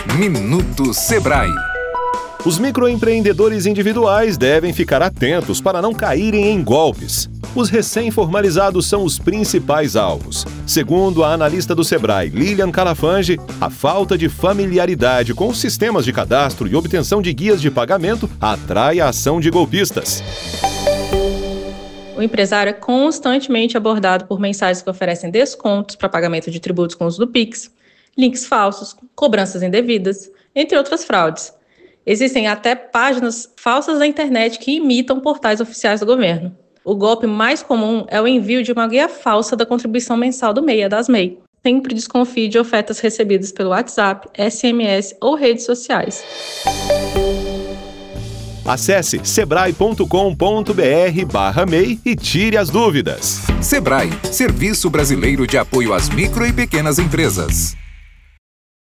Minuto Sebrae. Os microempreendedores individuais devem ficar atentos para não caírem em golpes. Os recém-formalizados são os principais alvos. Segundo a analista do Sebrae, Lilian Calafange, a falta de familiaridade com os sistemas de cadastro e obtenção de guias de pagamento atrai a ação de golpistas. O empresário é constantemente abordado por mensagens que oferecem descontos para pagamento de tributos com uso do Pix, links falsos, cobranças indevidas, entre outras fraudes. Existem até páginas falsas da internet que imitam portais oficiais do governo. O golpe mais comum é o envio de uma guia falsa da contribuição mensal do MEI, das MEI. Sempre desconfie de ofertas recebidas pelo WhatsApp, SMS ou redes sociais. Acesse sebrae.com.br/MEI e tire as dúvidas. Sebrae, Serviço Brasileiro de Apoio às Micro e Pequenas Empresas.